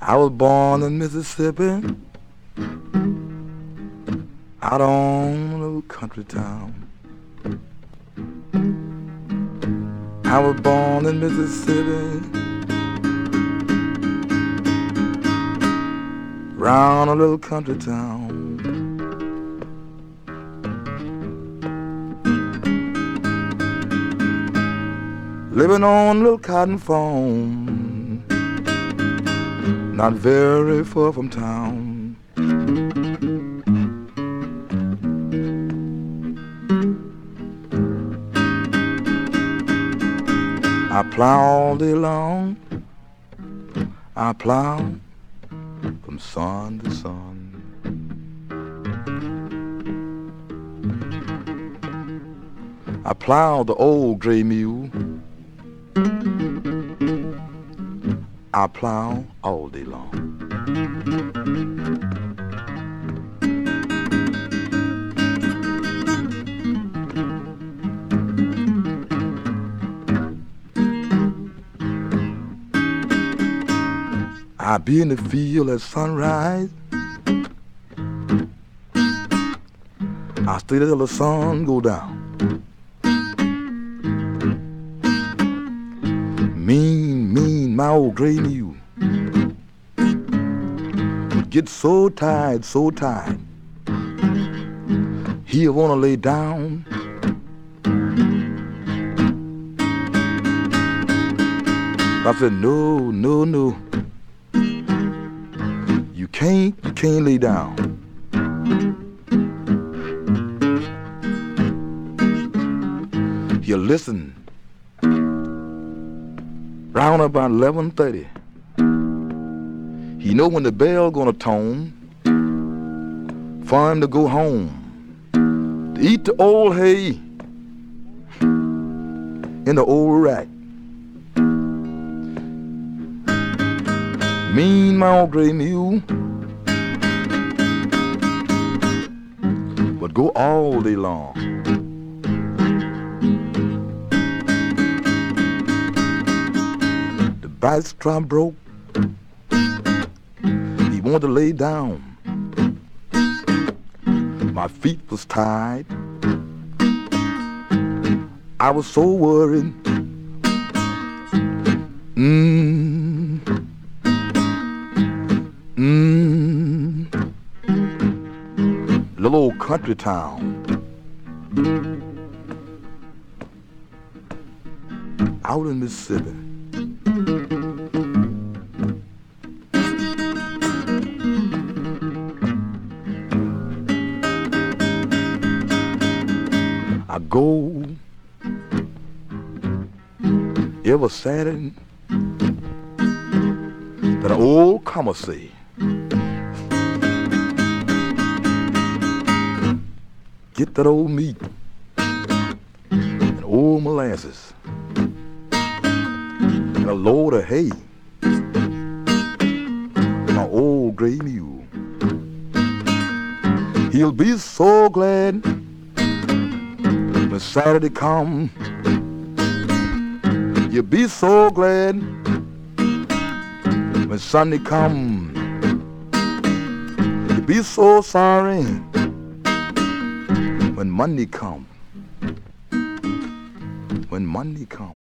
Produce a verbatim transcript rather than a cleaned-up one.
I was born in Mississippi, out on a little country town. I was born in Mississippi, round a little country town. Living on a little cotton farm, not very far from town. I plow all day long, I plow from sun to sun. I plow the old gray mule, I plow all day long. I be in the field at sunrise, I stay till the sun go down. Mean, mean, my old gray mule get so tired, so tired, he'll wanna lay down. I said, no, no, no, you can't, you can't lay down. He'll listen. Round about eleven thirty, he know when the bell gonna tone for him to go home, to eat the old hay in the old rack. Mean, my old gray mule would go all day long. Backstrap broke, he wanted to lay down. My feet was tied, I was so worried. Mmm, mmm, little old country town. Out in Mississippi. I go every Saturday that an old commissary get that old meat and old molasses and a load of hay. My old gray mule, he'll be so glad when Saturday come. You'll be so glad when Sunday come. You'll be so sorry when Monday come. When Monday come.